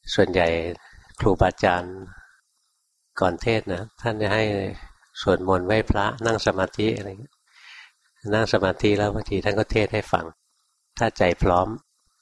ส่วนใหญ่ครูบาอาจารย์ก่อนเทศนะท่านจะให้สวดมนต์ไหว้พระนั่งสมาธิอะไรเงี้ยนั่งสมาธิแล้วบางทีท่านก็เทศให้ฟังถ้าใจพร้อม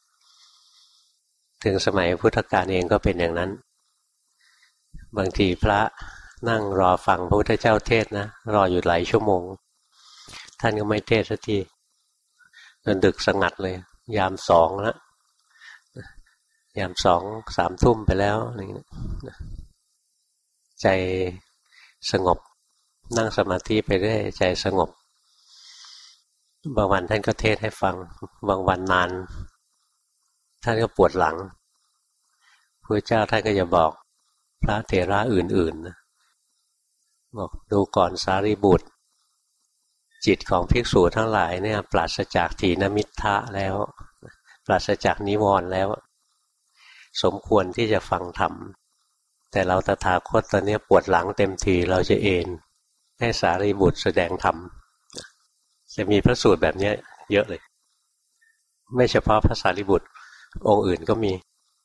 ถึงสมัยพุทธกาลเองก็เป็นอย่างนั้นบางทีพระนั่งรอฟังพระพุทธเจ้าเทศนะรออยู่หลายชั่วโมงท่านก็ไม่เทศสักทีจนดึกสงัดเลยยามสองแล้วยามสองสามทุ่มไปแล้วอะไรเงี้ยใจสงบนั่งสมาธิไปเรื่อยใจสงบบางวันท่านก็เทศให้ฟังบางวันนานท่านก็ปวดหลังพระเจ้าท่านก็จะบอกพระเถระอื่นๆนะบอกดูก่อนสารีบุตรจิตของภิกษุทั้งหลายเนี่ยปราศจากถีนมิทธะแล้วปราศจากนิวรณ์แล้วสมควรที่จะฟังธรรมแต่เราตถาคตตอนนี้ปวดหลังเต็มทีเราจะเอนให้สารีบุตรแสดงธรรมจะมีพระสูตรแบบนี้เยอะเลยไม่เฉพาะพระสารีบุตรองค์อื่นก็มี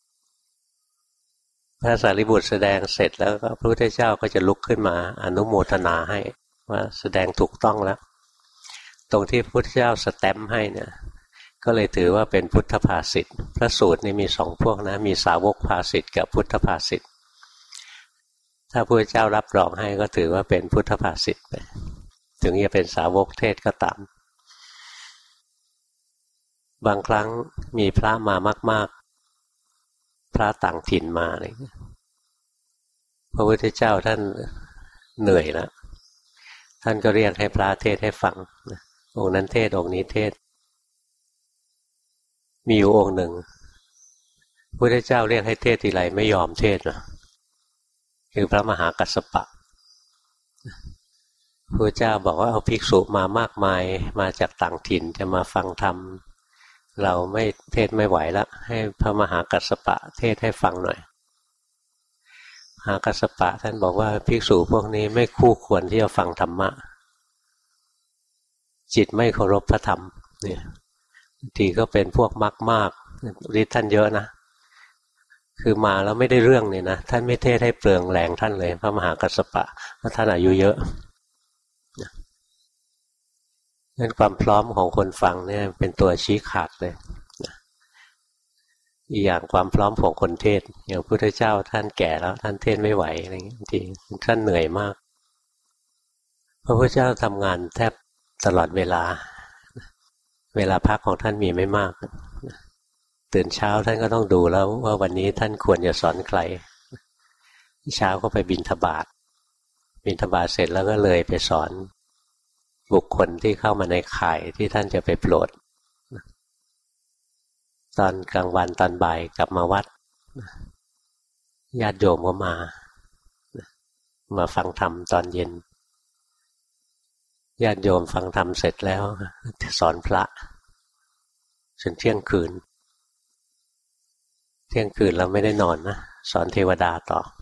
พระสารีบุตรแสดงเสร็จแล้วก็พระพุทธเจ้าก็จะลุกขึ้นมาอนุโมทนาให้ว่าแสดงถูกต้องแล้วตรงที่พระพุทธเจ้าสแตมป์ให้เนี่ยก็เลยถือว่าเป็นพุทธภาษิตพระสูตรนี่มีสองพวกนะมีสาวกภาษิตกับพุทธภาษิตถ้าพระพุทธเจ้ารับรองให้ก็ถือว่าเป็นพุทธภาษิตไปถึงจะเป็นสาวกเทศก็ตามบางครั้งมีพระมามากๆพระต่างถิ่นมาอะไรอย่างเงี้ยพระพุทธเจ้าท่านเหนื่อยแล้วท่านก็เรียกให้พระเทศให้ฟังองค์นั้นเทศองค์นี้เทศมีอยู่องค์หนึ่งพระพุทธเจ้าเรียกให้เทศทีไรไม่ยอมเทศนะคือพระมหากัสสปะพระเจ้าบอกว่าเอาภิกษุมามากมายมาจากต่างถิ่นจะมาฟังธรรมเราไม่เทศไม่ไหวแล้วให้พระมหากัสสปะเทศให้ฟังหน่อยมหากัสสปะท่านบอกว่าภิกษุพวกนี้ไม่คู่ควรที่จะฟังธรรมะจิตไม่เคารพพระธรรมเนี่ยบางทีก็เป็นพวกมากฤทธิ์ท่านเยอะนะคือมาแล้วไม่ได้เรื่องเนี่ยนะท่านไม่เทศให้เปลืองแรงท่านเลยพระมหากัสสปะเพราะท่านอายุเยอะนั่นความพร้อมของคนฟังเนี่ยเป็นตัวชี้ขาดเลยอีกอย่างความพร้อมของคนเทศอย่างพระพุทธเจ้าท่านแก่แล้วท่านเทศไม่ไหวอะไรอย่างนี้บางทีท่านเหนื่อยมากพระพุทธเจ้าทำงานแทบตลอดเวลาพักของท่านมีไม่มากตื่นเช้าท่านก็ต้องดูแล้วว่าวันนี้ท่านควรจะสอนใครเช้าก็ไปบิณฑบาตเสร็จแล้วก็เลยไปสอนบุคคลที่เข้ามาในข่ายที่ท่านจะไปโปรดตอนกลางวันตอนบ่ายกลับมาวัดญาติโยมก็มาฟังธรรมตอนเย็นญาติโยมฟังธรรมเสร็จแล้วสอนพระจนเที่ยงคืนเราไม่ได้นอนนะสอนเทวดาต่อ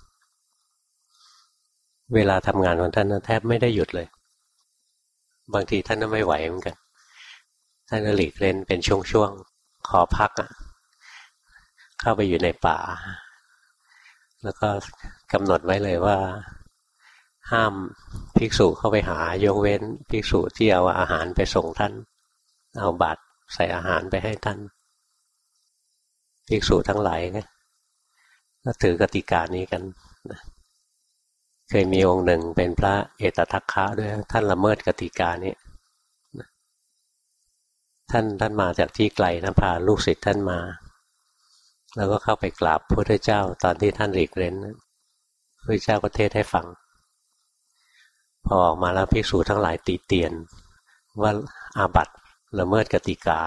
เวลาทำงานของท่านแทบไม่ได้หยุดเลยบางทีท่านก็ไม่ไหวเหมือนกันท่านก็หลีกเล่นเป็นช่วงๆขอพักเข้าไปอยู่ในป่าแล้วก็กำหนดไว้เลยว่าห้ามภิกษุเข้าไปหายกเว้นภิกษุที่เอาอาหารไปส่งท่านเอาบาตรใส่อาหารไปให้ท่านภิกษุทั้งหลายก็ถือกติกานี้กันเคยมีองค์หนึ่งเป็นพระเอตทัคคะด้วยท่านละเมิดกติกานี้ท่านมาจากที่ไกลนะพาลูกศิษย์ท่านมาแล้วก็เข้าไปกราบพระพุทธเจ้าตอนที่ท่านหลีกเล่นพระพุทธเจ้าก็เทศให้ฟังพอออกมาแล้วภิกษุทั้งหลายติเตียนว่าอาบัติละเมิดกติกา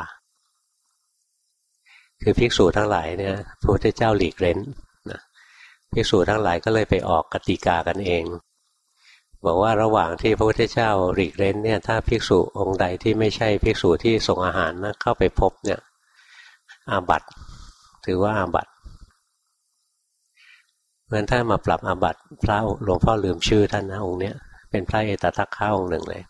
คือภิกษุทั้งหลายเนี่ยพระพุทธเจ้าหลีกเล่นภิกษุทั้งหลายก็เลยไปออกกติกากันเองบอกว่าระหว่างที่พระพุทธเจ้าหลีกเล่นเนี่ยถ้าภิกษุองค์ใดที่ไม่ใช่ภิกษุที่ส่งอาหารนะเข้าไปพบเนี่ยอาบัติถือว่าอาบัติเพราะฉะนั้นถ้ามาปรับอาบัติพระหลวงพ่อลืมชื่อท่านนะองค์เนี้ยเป็นพระเอตทัคคะองค์หนึ่งเลย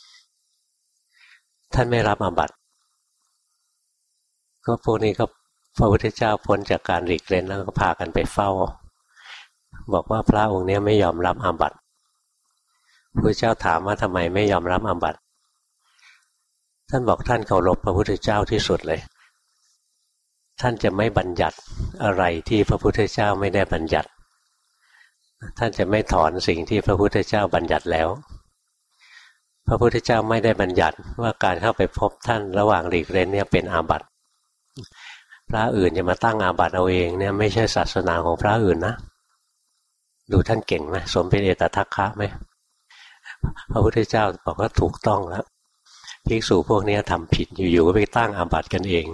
ท่านไม่รับอาบัติก็พวกนี้ก็พระพุทธเจ้าพ้นจากการหลีกเล่นแล้วก็พากันไปเฝ้าบอกว่าพระองค์นี้ไม่ยอมรับอาบัติพระเจ้าถามว่าทำไมไม่ยอมรับอาบัติท่านบอกท่านเคารพพระพุทธเจ้าที่สุดเลยท่านจะไม่บัญญัติอะไรที่พระพุทธเจ้าไม่ได้บัญญัติท่านจะไม่ถอนสิ่งที่พระพุทธเจ้าบัญญัติแล้วพระพุทธเจ้าไม่ได้บัญญัติว่าการเข้าไปพบท่านระหว่างหลีกเล่นเนี่ยเป็นอาบัติพระอื่นจะมาตั้งอาบัติเอาเองเนี่ยไม่ใช่ศาสนาของพระอื่นนะดูท่านเก่งไหมสมเป็นเอตทัคคะไหมพระพุทธเจ้าบอกว่าถูกต้องแล้วภิกษุพวกนี้ทำผิดอยู่ๆก็ไปตั้งอาบัติกันเอง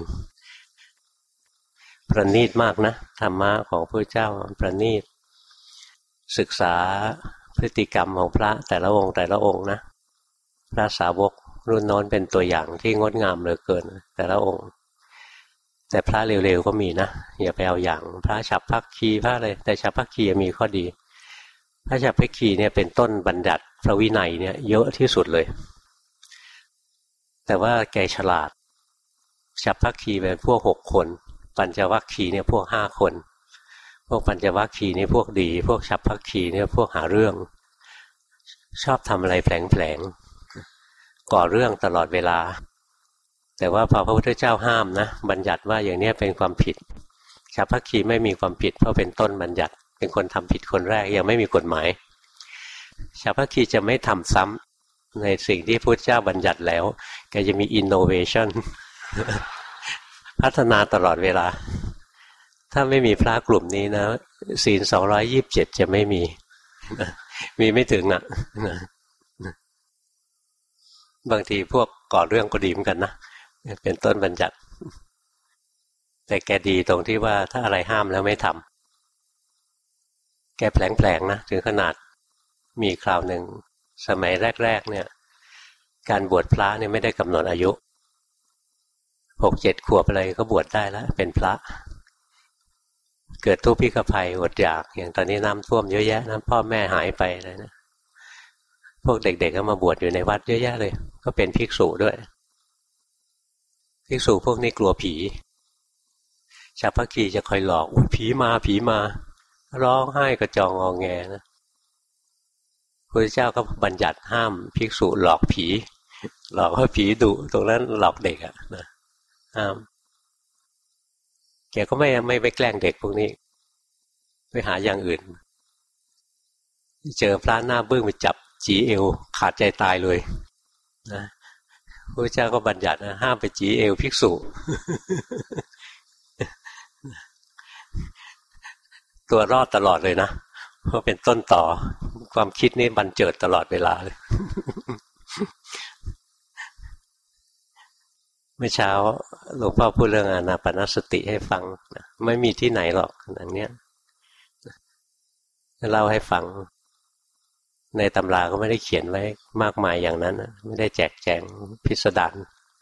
ประณีตมากนะธรรมะของพระเจ้าประณีตศึกษาพฤติกรรมของพระแต่ละองค์แต่ละองค์นะพระสาวกรุ่นโน้นเป็นตัวอย่างที่งดงามเหลือเกินแต่ละองค์แต่พระเร็วๆก็มีนะอย่าไปเอาอย่างพระฉัพพคีพระอะไรแต่ฉัพพคีมีข้อดีพระฉัพพคีเนี่ยเป็นต้นบัญญัติพระวินัยเนี่ยเยอะที่สุดเลยแต่ว่าแกฉลาดฉัพพคีเป็นพวก6 คนปัญจวัคคีย์เนี่ยพวก5 คนพวกปัญจวัคคีย์นี่พวกดีพวกฉัพพคีย์เนี่ยพวกหาเรื่องชอบทำอะไรแผลงๆก่อเรื่องตลอดเวลาแต่ว่าพอพระพุทธเจ้าห้ามนะบัญญัติว่าอย่างนี้เป็นความผิดฉัพพคีย์ไม่มีความผิดเพราะเป็นต้นบัญญัติเป็นคนทำผิดคนแรกยังไม่มีกฎหมายฉัพพคีย์จะไม่ทำซ้ำในสิ่งที่พระพุทธเจ้าบัญญัติแล้วแกจะมี innovation พัฒนาตลอดเวลาถ้าไม่มีพระกลุ่มนี้นะศีล227จะไม่มีมีไม่ถึงอ่ะบางทีพวกก่อเรื่องก็ดีเหมือนกันนะเป็นต้นบัญญัติแต่แกดีตรงที่ว่าถ้าอะไรห้ามแล้วไม่ทำแกแผลงๆนะถึงขนาดมีคราวหนึ่งสมัยแรกๆเนี่ยการบวชพระเนี่ยไม่ได้กำหนดอายุ6-7 ขวบอะไรก็บวชได้แล้วเป็นพระเกิดทุพพิฆภัยอดอยากอย่างตอนนี้น้ำท่วมเยอะแยะนะพ่อแม่หายไปอะไรนะพวกเด็กๆก็มาบวชอยู่ในวัดเยอะแยะเลยก็เป็นภิกษุด้วยภิกษุพวกนี้กลัวผีฉัพพคีจะคอยหลอกผีมาร้องไห้กระจองงอแงนะพระเจ้าก็บัญญัติห้ามภิกษุหลอกผีหลอกว่าผีดุตรงนั้นหลอกเด็กอ่ะนะห้ามแกก็ไม่ไปแกล้งเด็กพวกนี้ไปหาอย่างอื่นเจอพระหน้าบึ้งไปจับจีเอวขาดใจตายเลยนะพระเจ้าก็บัญญัตินะห้ามไปจีเอวภิกษุตัวรอดตลอดเลยนะเพราะเป็นต้นต่อความคิดนี่บันเจิดตลอดเวลาเลยเมื่อเช้าหลวงพ่อพูดเรื่องอานาปานสติให้ฟังไม่มีที่ไหนหรอกอย่างเนี้ยเล่าให้ฟังในตำราก็ไม่ได้เขียนไว้มากมายอย่างนั้นไม่ได้แจกแจงพิสดาร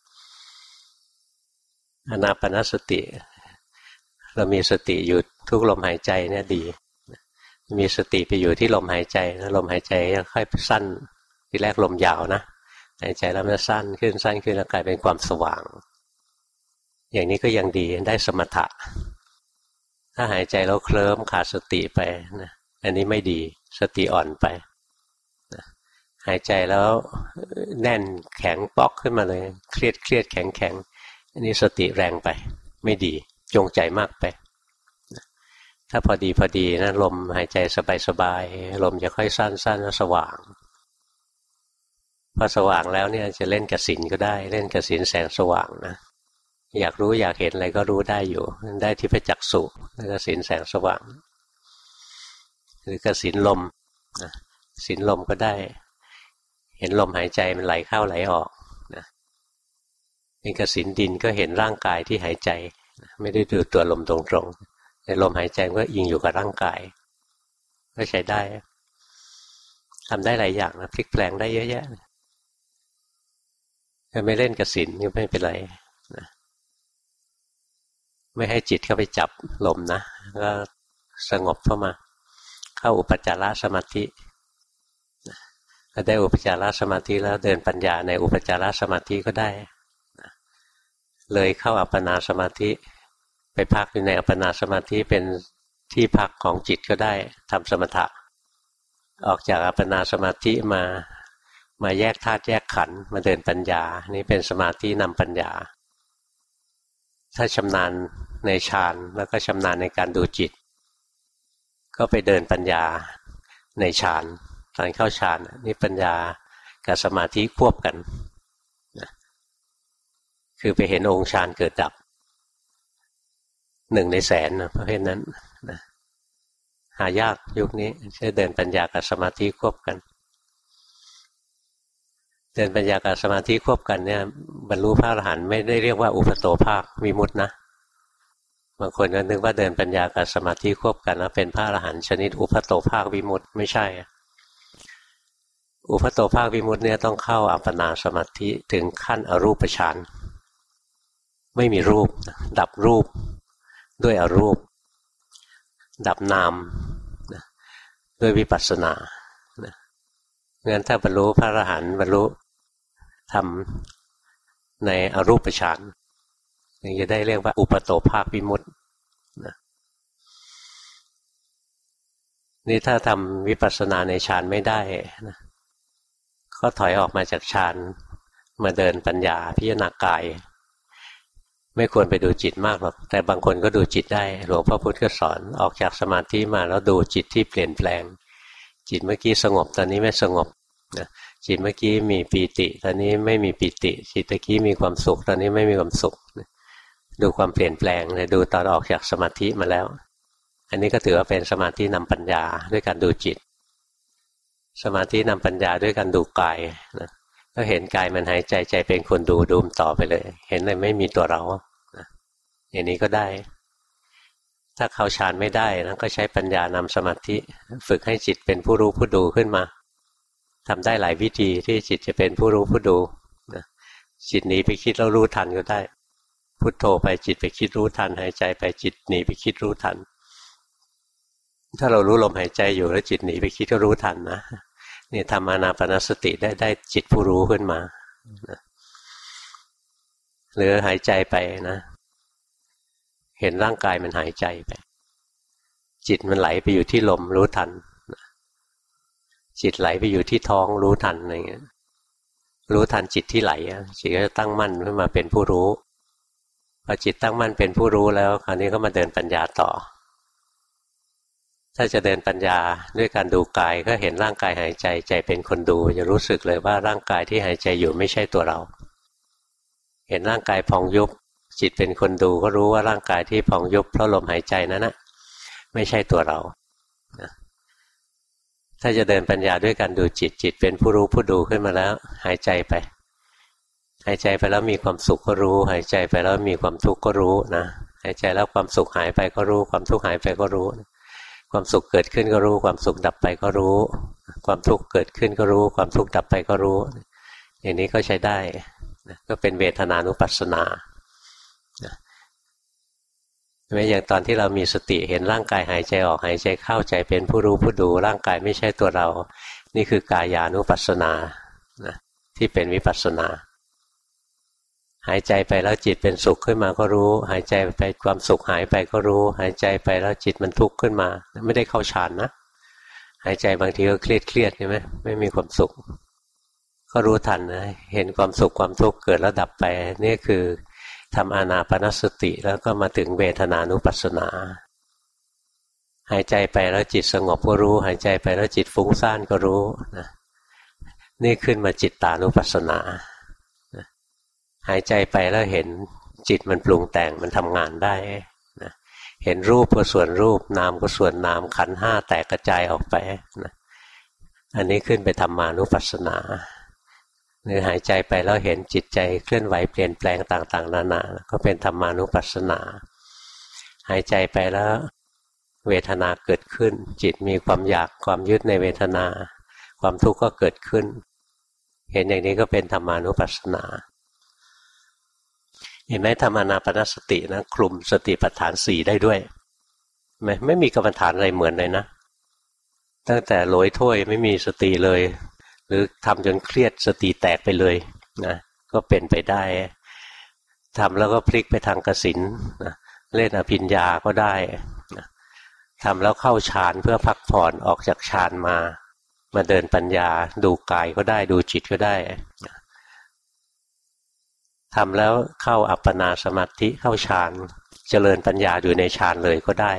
อานาปานสติเรามีสติอยู่ทุกลมหายใจเนี่ยดีมีสติไปอยู่ที่ลมหายใจลมหายใจค่อยสั้นทีแรกลมยาวนะหายใจแล้วมันสั้นขึ้นแล้วกลายเป็นความสว่างอย่างนี้ก็ยังดีได้สมถะถ้าหายใจแล้วเคลิ้มขาดสติไปนะอันนี้ไม่ดีสติอ่อนไปนะหายใจแล้วแน่นแข็งป๊อกขึ้นมาเลยเครียดแข็งอันนี้สติแรงไปไม่ดีจงใจมากไปนะถ้าพอดีนะลมหายใจสบายลมจะค่อยสั้นแล้วสว่างพอสว่างแล้วเนี่ยจะเล่นกสิณก็ได้เล่นกสิณแสงสว่างนะอยากรู้อยากเห็นอะไรก็รู้ได้อยู่ได้ทิพจักษุกสิณแสงสว่างหรือกสิณลมนะสิณลมก็ได้เห็นลมหายใจมันไหลเข้าไหลออกนะเป็นกสิณดินก็เห็นร่างกายที่หายใจไม่ได้ดูตัวลมตรงๆแต่ลมหายใจก็อิงอยู่กับร่างกายก็ใช้ได้ทำได้หลายอย่างนะพลิกแปลงได้เยอะแยะถ้าไม่เล่นกสิณก็ไม่เป็นไรนะไม่ให้จิตเข้าไปจับลมนะก็สงบเข้ามาเข้าอุปจารสมาธิถ้าได้อุปจารสมาธิแล้วเดินปัญญาในอุปจารสมาธิก็ได้เลยเข้าอัปปนาสมาธิไปพักอยู่ในอัปปนาสมาธิเป็นที่พักของจิตก็ได้ทำสมถะออกจากอัปปนาสมาธิมาแยกธาตุแยกขันธ์มาเดินปัญญานี่เป็นสมาธินำปัญญาถ้าชำนาญในฌานแล้วก็ชำนาญในการดูจิตก็ไปเดินปัญญาในฌานตอนเข้าฌานนี่ปัญญากับสมาธิควบกันคือไปเห็นองค์ฌานเกิดดับ1 ในแสนประเภทนั้นหายากยุคนี้จะเดินปัญญากับสมาธิควบกันเดินปัญญากับสมาธิควบกันเนี่ยบรรลุพระอรหันต์ไม่ได้เรียกว่าอุปโตภาควิมุตตินะบางคนก็นึกว่าเดินปัญญากับสมาธิควบกันแล้วเป็นพระอรหันต์ชนิดอุปโตภาควิมุตติไม่ใช่อุปโตภาควิมุตติเนี่ยต้องเข้าอัปปนาสมาธิถึงขั้นอรูปฌานไม่มีรูปดับรูปด้วยอรูปดับนามด้วยวิปัสสนางั้นถ้าบรรลุพระอรหันต์บรรลุธรรมในอรูปฌานถึงจะได้เรียกว่าอุปโตภาควิมุตตินี่ถ้าทำวิปัสสนาในฌานไม่ได้นะก็ถอยออกมาจากฌานมาเดินปัญญาพิจารณากายไม่ควรไปดูจิตมากหรอกแต่บางคนก็ดูจิตได้หลวงพ่อพุธก็สอนออกจากสมาธิมาแล้วดูจิตที่เปลี่ยนแปลงจิตเมื่อกี้สงบตอนนี้ไม่สงบนะจิตเมื่อกี้มีปีติตอนนี้ไม่มีปีติจิตเมื่อกี้มีความสุขตอนนี้ไม่มีความสุขดูความเปลี่ยนแปลงเลยดูตอนออกจากสมาธิมาแล้วอันนี้ก็ถือว่าเป็นสมาธินำปัญญาด้วยการดูจิตสมาธินำปัญญาด้วยการดูกายนะก็เห็นกายมันหายใจใจเป็นคนดูมต่อไปเลยเห็นเลยไม่มีตัวเรานะอย่างนี้ก็ได้ถ้าเข้าฌานไม่ได้นะก็ใช้ปัญญานำสมาธิฝึกให้จิตเป็นผู้รู้ผู้ดูขึ้นมาทำได้หลายวิธีที่จิตจะเป็นผู้รู้ผู้ดูนะจิตหนีไปคิดแล้วรู้ทันก็ได้พุทโธไปจิตไปคิดรู้ทันหายใจไปจิตหนีไปคิดรู้ทันถ้าเรารู้ลมหายใจอยู่แล้วจิตหนีไปคิดก็รู้ทันนะนี่ทำอานาปานสติได้จิตผู้รู้ขึ้นมานะหรือหายใจไปนะเห็นร่างกายมันหายใจไปจิตมันไหลไปอยู่ที่ลมรู้ทันจิตไหลไปอยู่ที่ท้องรู้ทันอะไรเงี้ยรู้ทันจิตที่ไหลจิตก็จะตั้งมั่นขึ้นมาเป็นผู้รู้พอจิตตั้งมั่นเป็นผู้รู้แล้วคราวนี้ก็มาเดินปัญญาต่อถ้าจะเดินปัญญาด้วยการดูกายก็เห็นร่างกายหายใจใจเป็นคนดูจะรู้สึกเลยว่าร่างกายที่หายใจอยู่ไม่ใช่ตัวเราเห็นร่างกายพองยุบจิตเป็นคนดูก็รู้ว่าร่างกายที่พองยุบเพราะลมหายใจนั้นนะไม่ใช่ตัวเราถ้าจะเดินปัญญาด้วยการดูจิตจิตเป็นผู้รู้ผู้ดูขึ้นมาแล้วหายใจไปหายใจไปแล้วมีความสุขก็รู้หายใจไปแล้วมีความทุกข์ก็รู้นะหายใจแล้วความสุขหายไปก็รู้ความทุกข์หายไปก็รู้ความสุขเกิดขึ้นก็รู้ความสุขดับไปก็รู้ความทุกข์เกิดขึ้นก็รู้ความทุกข์ดับไปก็รู้อย่างนี้ก็ใช้ได้ก็เป็นเวทนานุปัสสนาแม้อย่างตอนที่เรามีสติเห็นร่างกายหายใจออกหายใจเข้าใจเป็นผู้รู้ผู้ดูร่างกายไม่ใช่ตัวเรานี่คือกายานุปัสสนาที่เป็นวิปัสสนาหายใจไปแล้วจิตเป็นสุขขึ้นมาก็รู้หายใจไปความสุขหายไปก็รู้หายใจไปแล้วจิตมันทุกข์ขึ้นมาไม่ได้เข้าฌานนะหายใจบางทีก็เครียดใช่ไหมไม่มีความสุขก็รู้ทันนะเห็นความสุขความทุกข์เกิดแล้วดับไปนี่คือทำอานาปานสติแล้วก็มาถึงเวทนานุปัสสนาหายใจไปแล้วจิตสงบก็รู้หายใจไปแล้วจิตฟุ้งซ่านก็รู้นะนี่ขึ้นมาจิตตานุปัสสนาหายใจไปแล้วเห็นจิตมันปรุงแต่งมันทำงานได้นะเห็นรูปก็ส่วนรูปนามก็ส่วนนามขันธ์ห้าแตกกระจายออกไปนะอันนี้ขึ้นไปธรรมานุปัสสนาหรือหายใจไปแล้วเห็นจิตใจเคลื่อนไหวเปลี่ยนแปลงต่างๆนานาก็เป็นธรรมานุปัสสนาหายใจไปแล้วเวทนาเกิดขึ้นจิตมีความอยากความยึดในเวทนาความทุกข์ก็เกิดขึ้นเห็นอย่างนี้ก็เป็นธรรมานุปัสสนาเห็นไหมธรรมานาปานสตินะคลุมสติปัฏฐาน4ได้ด้วยไม่มีกรรมฐานอะไรเหมือนเลยนะตั้งแต่โหยถ้วยไม่มีสติเลยหรือทำจนเครียดสติแตกไปเลยนะก็เป็นไปได้ทำแล้วก็พลิกไปทางกสิณนะเล่นอภิญญาก็ได้ทำแล้วเข้าฌานเพื่อพักผ่อนออกจากฌานมาเดินปัญญาดูกายก็ได้ดูจิตก็ได้ทำแล้วเข้าอัปปนาสมาธิเข้าฌานเจริญปัญญาอยู่ในฌานเลยก็ได้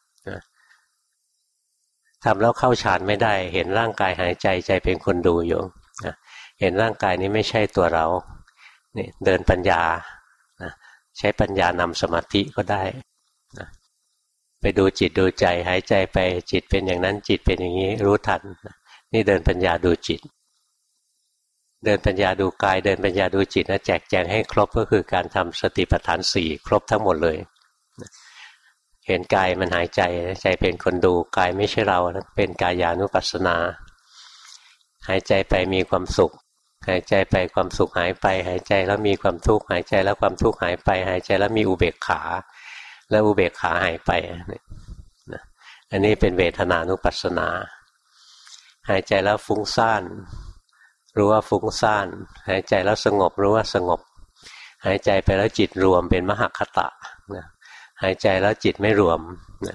ทำแล้วเข้าฌานไม่ได้เห็นร่างกายหายใจใจเป็นคนดูอยู่เห็นร่างกายนี้ไม่ใช่ตัวเรานี่เดินปัญญาใช้ปัญญานำสมาธิก็ได้ไปดูจิตดูใจหายใจไปจิตเป็นอย่างนั้นจิตเป็นอย่างนี้รู้ทันนี่เดินปัญญาดูจิตเดินปัญญาดูกายเดินปัญญาดูจิตนะแจกแจงให้ครบก็คือการทำสติปัฏฐาน4ครบทั้งหมดเลยเห็นกายมันหายใจใจเป็นคนดูกายไม่ใช่เราเป็นกายานุปัสสนาหายใจไปมีความสุขหายใจไปความสุขหายไปหายใจแล้วมีความทุกข์หายใจแล้วความทุกข์หายไปหายใจแล้วมีอุเบกขาแล้วอุเบกขาหายไปอันนี้เป็นเวทนานุปัสสนาหายใจแล้วฟุ้งซ่านรู้ว่าฟุ้งซ่านหายใจแล้วสงบรู้ว่าสงบหายใจไปแล้วจิตรวมเป็นมหคตะหายใจแล้วจิตไม่รวม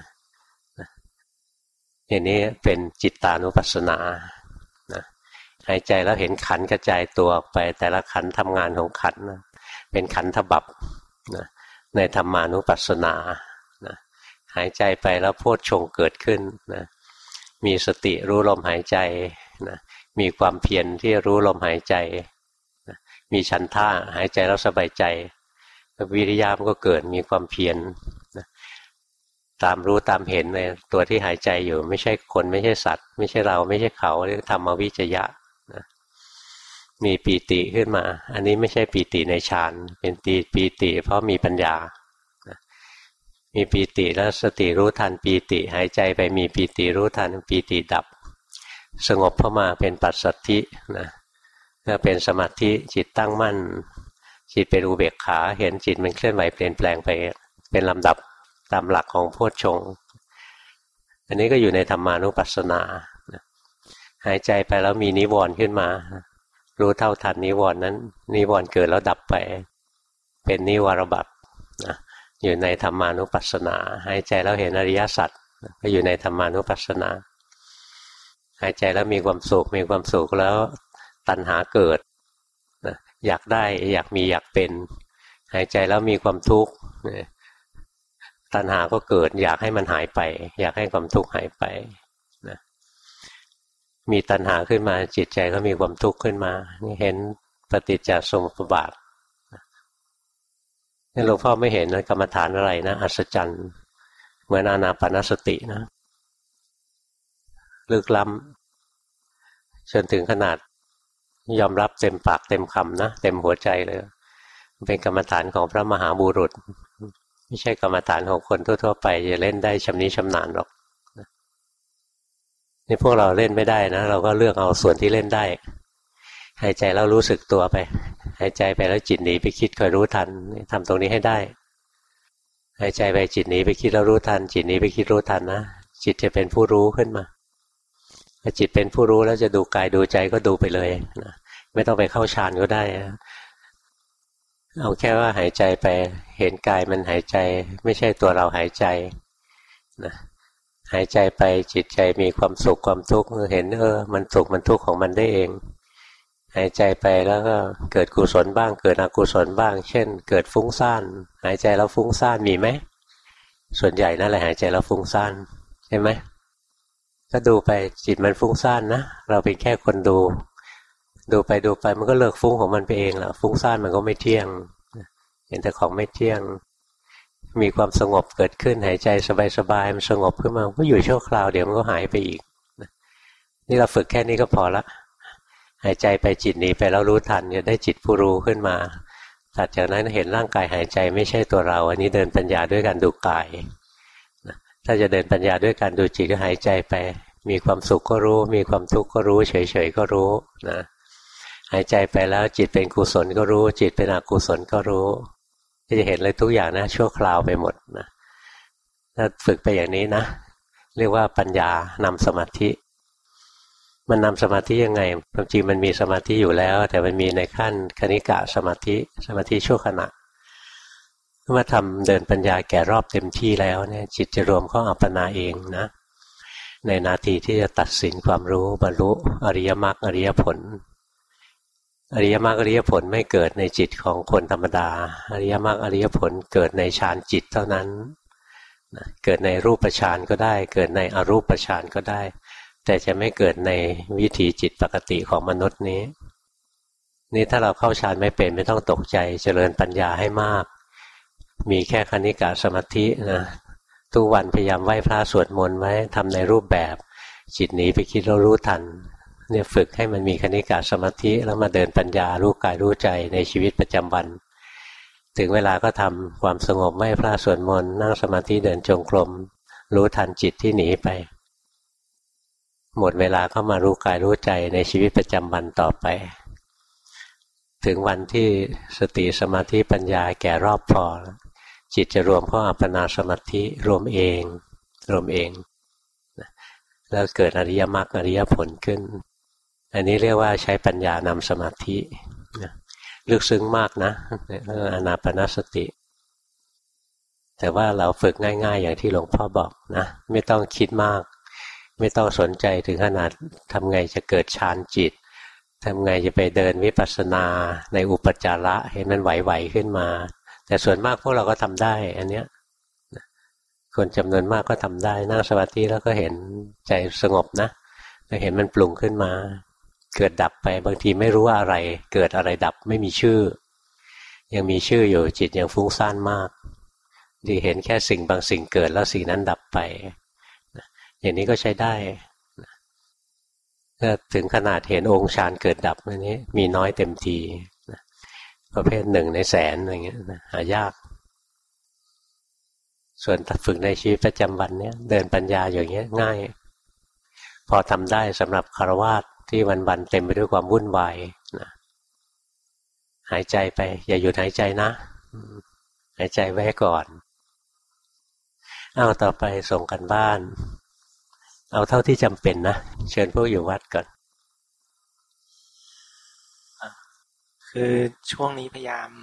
อย่างนี้เป็นจิตตานุปัสสนาหายใจแล้วเห็นขันธ์กระจายตัวออกไปแต่ละขันธ์ทำงานของขันธ์เป็นขันธบัพในธรรมานุปัสสนาหายใจไปแล้วโพชฌงค์เกิดขึ้นมีสติรู้ลมหายใจมีความเพียรที่รู้ลมหายใจมีฉันทะหายใจแล้วสบายใจวิริยะมันก็เกิดมีความเพียรตามรู้ตามเห็นในตัวที่หายใจอยู่ไม่ใช่คนไม่ใช่สัตว์ไม่ใช่เราไม่ใช่เขาเรียกธรรมวิจยะมีปีติขึ้นมาอันนี้ไม่ใช่ปีติในฌานเป็นปีติเพราะมีปัญญามีปีติแล้วสติรู้ทันปีติหายใจไปมีปีติรู้ทันปีติดับสงบเข้ามาเป็นปัสสัทธินะถ้าเป็นสมาธิจิตตั้งมั่นจิตเป็นอุเบกขาเห็นจิตมันเคลื่อนไหวเปลี่ยนแปลงไปเป็นลำดับตามหลักของโพชฌงค์อันนี้ก็อยู่ในธรรมานุปัสสนาหายใจไปแล้วมีนิวรณ์ขึ้นมารู้เท่าทันนิวรณ์นั้นนิวรณ์เกิดแล้วดับไปเป็นนิวรบัพอยู่ในธรรมานุปัสสนาหายใจแล้วเห็นอริยสัจก็อยู่ในธรรมานุปัสสนาหายใจแล้วมีความสุขมีความสุขแล้วตัณหาเกิดอยากได้อยากมีอยากเป็นหายใจแล้วมีความทุกข์ตัณหาก็เกิดอยากให้มันหายไปอยากให้ความทุกข์หายไปมีตัณหาขึ้นมาจิตใจก็มีความทุกข์ขึ้นมานี่เห็นปฏิจจสมุปบาทนี่หลวงพ่อไม่เห็นกรรมฐานอะไรนะอัศจรรย์เหมือนอานาปานสตินะลึกล้ำจนถึงขนาดยอมรับเต็มปากเต็มคำนะเต็มหัวใจเลยเป็นกรรมฐานของพระมหาบุรุษไม่ใช่กรรมฐานของคนทั่วๆไปจะเล่นได้ชำนิชำนาญหรอกนี่พวกเราเล่นไม่ได้นะเราก็เลือกเอาส่วนที่เล่นได้หายใจแล้วรู้สึกตัวไปหายใจไปแล้วจิตหนีไปคิดคอยรู้ทันทำตรงนี้ให้ได้หายใจไปจิตหนีไปคิดแล้วรู้ทันจิตหนีไปคิดรู้ทันนะจิตจะเป็นผู้รู้ขึ้นมาถ้าจิตเป็นผู้รู้แล้วจะดูกายดูใจก็ดูไปเลยนะไม่ต้องไปเข้าฌานก็ได้เอาแค่ว่าหายใจไปเห็นกายมันหายใจไม่ใช่ตัวเราหายใจนะหายใจไปจิตใจมีความสุขความทุกข์เห็นมันสุขมันทุกข์ของมันได้เองหายใจไปแล้วก็เกิดกุศลบ้างเกิดอกุศลบ้างเช่นเกิดฟุ้งซ่านหายใจแล้วฟุ้งซ่านมีไหมส่วนใหญ่นั่นแหละหายใจแล้วฟุ้งซ่านใช่ไหมก็ดูไปจิตมันฟุ้งซ่านนะเราเป็นแค่คนดูไปมันก็เลิกฟุ้งของมันไปเองแหละฟุ้งซ่านมันก็ไม่เที่ยงเห็นแต่ของไม่เที่ยงมีความสงบเกิดขึ้นหายใจสบายๆมันสงบขึ้นมาก็อยู่ชั่วคราวเดี๋ยวมันก็หายไปอีกนี่เราฝึกแค่นี้ก็พอละหายใจไปจิตหนีไปแล้วรู้ทันจะได้จิตผู้รู้ขึ้นมาถัดจากนั้นเห็นร่างกายหายใจไม่ใช่ตัวเราอันนี้เดินปัญญาด้วยการดูกายถ้าจะเดินปัญญาด้วยการดูจิตก็หายใจไปมีความสุขก็รู้มีความทุกข์ก็รู้เฉยๆก็รู้นะหายใจไปแล้วจิตเป็นกุศลก็รู้จิตเป็นอกุศลก็รู้จะเห็นเลยทุกอย่างนะชั่วคราวไปหมดนะถ้าฝึกไปอย่างนี้นะเรียกว่าปัญญานำสมาธิมันนำสมาธิยังไงความจริงมันมีสมาธิอยู่แล้วแต่มันมีในขั้นคณิกะสมาธิชั่วขณะเมื่อทำเดินปัญญาแก่รอบเต็มที่แล้วเนี่ยจิตจะรวมเข้าอัปปนาเองนะในนาทีที่จะตัดสินความรู้บรรลุอริยมรรคอริยผลอริยมรรคอริยผลไม่เกิดในจิตของคนธรรมดาอริยมรรคอริยผลเกิดในฌานจิตเท่านั้นเกิดในรูปฌานก็ได้เกิดในอรูปฌานก็ได้แต่จะไม่เกิดในวิถีจิตปกติของมนุษย์นี้นี่ถ้าเราเข้าฌานไม่เป็นไม่ต้องตกใจเจริญปัญญาให้มากมีแค่คณิกะสมาธินะทุกวันพยายามไหว้พระสวดมนต์ไว้ทำในรูปแบบจิตหนีไปคิดแล้วรู้ทันเนี่ยฝึกให้มันมีคณิกะสมาธิแล้วมาเดินปัญญารู้กายรู้ใจในชีวิตประจำวันถึงเวลาก็ทำความสงบไหว้พระสวดมนต์นั่งสมาธิเดินจงกรมรู้ทันจิตที่หนีไปหมดเวลาก็มารู้กายรู้ใจในชีวิตประจำวันต่อไปถึงวันที่สติสมาธิปัญญาแก่รอบพอจิตจะรวมเข้าอัปปนาสมาธิรวมเองแล้วเกิดอริยมรรคอริยผลขึ้นอันนี้เรียกว่าใช้ปัญญานำสมาธิลึกซึ้งมากนะอานาปานสติแต่ว่าเราฝึกง่ายๆอย่างที่หลวงพ่อบอกนะไม่ต้องคิดมากไม่ต้องสนใจถึงขนาดทำไงจะเกิดฌานจิตทำไงจะไปเดินวิปัสสนาในอุปจาระเห็นมันไหวๆขึ้นมาแต่ส่วนมากพวกเราก็ทำได้อันเนี้ยคนจำนวนมากก็ทำได้นั่งสมาธิแล้วก็เห็นใจสงบนะแล้วเห็นมันปรุงขึ้นมาเกิดดับไปบางทีไม่รู้ว่าอะไรเกิดอะไรดับไม่มีชื่อยังมีชื่ออยู่จิตยังฟุ้งซ่านมากที่เห็นแค่สิ่งบางสิ่งเกิดแล้วสิ่งนั้นดับไปอย่างนี้ก็ใช้ได้ถ้าถึงขนาดเห็นองค์ฌานเกิดดับอันนี้มีน้อยเต็มทีประเภท1 ในแสนอะไรเงี้ยหายากส่วนฝึกในชีวิตประจำวันเนี้ยเดินปัญญาอย่างเงี้ยง่ายพอทำได้สำหรับฆราวาสที่วันๆเต็มไปด้วยความวุ่นวายนะหายใจไปอย่าหยุดหายใจนะหายใจไว้ก่อนต่อไปส่งกันบ้านเอาเท่าที่จำเป็นนะเชิญพวกอยู่วัดก่อนคือช่วงนี้พยายาม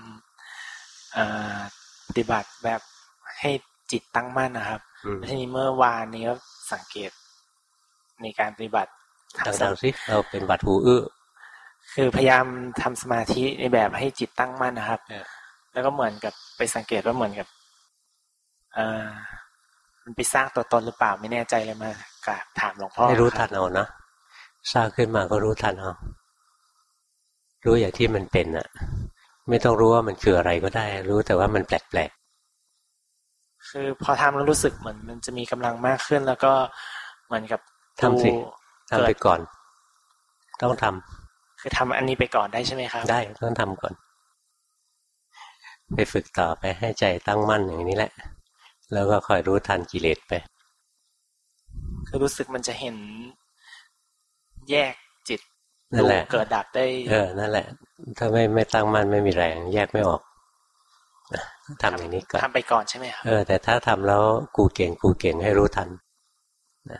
ปฏิบัติแบบให้จิตตั้งมั่นนะครับทีนี้เมื่อวานนี้ก็สังเกตในการปฏิบัติดังๆสิเราเป็นบัดหูอื้อคือพยายามทำสมาธิในแบบให้จิตตั้งมั่นนะครับแล้วก็เหมือนกับไปสังเกตว่าเหมือนกับมันไปสร้างตัวตนหรือเปล่าไม่แน่ใจเลยมากราบถามหลวงพ่อให้รู้ทันเอานะสร้างขึ้นมาก็รู้ทันเอารู้อย่างที่มันเป็นอ่ะไม่ต้องรู้ว่ามันคืออะไรก็ได้รู้แต่ว่ามันแปลกๆคือพอทำแล้วรู้สึกเหมือนมันจะมีกำลังมากขึ้นแล้วก็เหมือนกับทำสิทำไปก่อนต้องทำคือทำอันนี้ไปก่อนได้ใช่ไหมครับได้ต้องทำก่อนไปฝึกต่อไปให้ใจตั้งมั่นอย่างนี้แหละแล้วก็คอยรู้ทันกิเลสไปคือรู้สึกมันจะเห็นแยกจิตนั่นแหละเกิดดับได้นั่นแหละถ้าไม่ตั้งมั่นไม่มีแรงแยกไม่ออกทำอย่างนี้ก่อนทำไปก่อนใช่ไหมครับแต่ถ้าทำแล้วกูเก่งให้รู้ทันนะ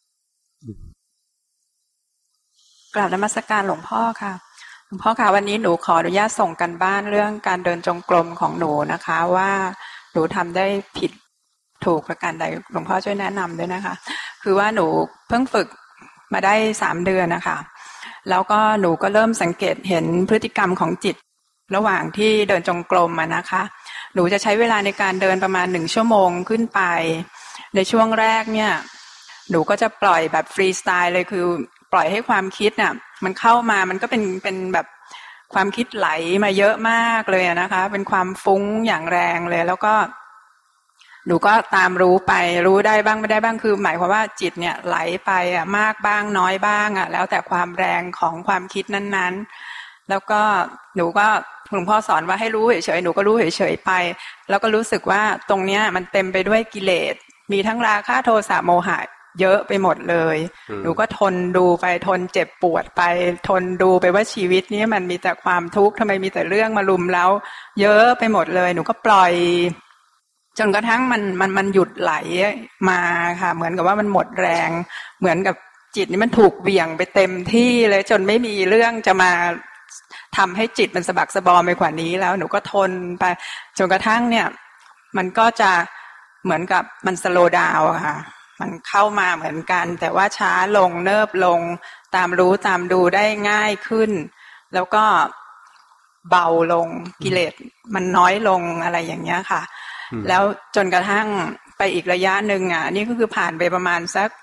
กราบนมัสการหลวงพ่อค่ะหลวงพ่อค่ะวันนี้หนูขออนุญาตส่งกันบ้านเรื่องการเดินจงกรมของหนูนะคะว่าหนูทำได้ผิดถูกประการใดหลวงพ่อช่วยแนะนำด้วยนะคะคือว่าหนูเพิ่งฝึกมาได้3 เดือนนะคะแล้วก็หนูก็เริ่มสังเกตเห็นพฤติกรรมของจิตระหว่างที่เดินจงกรมนะคะหนูจะใช้เวลาในการเดินประมาณ1 ชั่วโมงขึ้นไปในช่วงแรกเนี่ยหนูก็จะปล่อยแบบฟรีสไตล์เลยคือปล่อยให้ความคิดน่ะมันเข้ามามันก็เป็นแบบความคิดไหลมาเยอะมากเลยนะคะเป็นความฟุ้งอย่างแรงเลยแล้วก็หนูก็ตามรู้ไปรู้ได้บ้างไม่ได้บ้างคือหมายความว่าจิตเนี่ยไหลไปมากบ้างน้อยบ้างแล้วแต่ความแรงของความคิดนั้นๆแล้วก็หนูก็หลวงพ่อสอนว่าให้รู้เฉยๆหนูก็รู้เฉยๆไปแล้วก็รู้สึกว่าตรงเนี้ยมันเต็มไปด้วยกิเลสมีทั้งราคะโทสะโมหะเยอะไปหมดเลยหนูก็ทนดูไปทนเจ็บปวดไปทนดูไปว่าชีวิตนี้มันมีแต่ความทุกข์ทำไมมีแต่เรื่องมารุมเร้าเยอะไปหมดเลยหนูก็ปล่อยจนกระทั่งมันหยุดไหลมาค่ะเหมือนกับว่ามันหมดแรงเหมือนกับจิตนี่มันถูกเหวี่ยงไปเต็มที่เลยจนไม่มีเรื่องจะมาทำให้จิตมันสะบักสะบอมไปกว่านี้แล้วหนูก็ทนไปจนกระทั่งเนี่ยมันก็จะเหมือนกับมันสโลว์ดาวน์อะค่ะมันเข้ามาเหมือนกันแต่ว่าช้าลงเนิบลงตามรู้ตามดูได้ง่ายขึ้นแล้วก็เบาลงกิเลสมันน้อยลงอะไรอย่างเงี้ยค่ะแล้วจนกระทั่งไปอีกระยะหนึ่งอ่ะนี่ก็คือผ่านไปประมาณสัก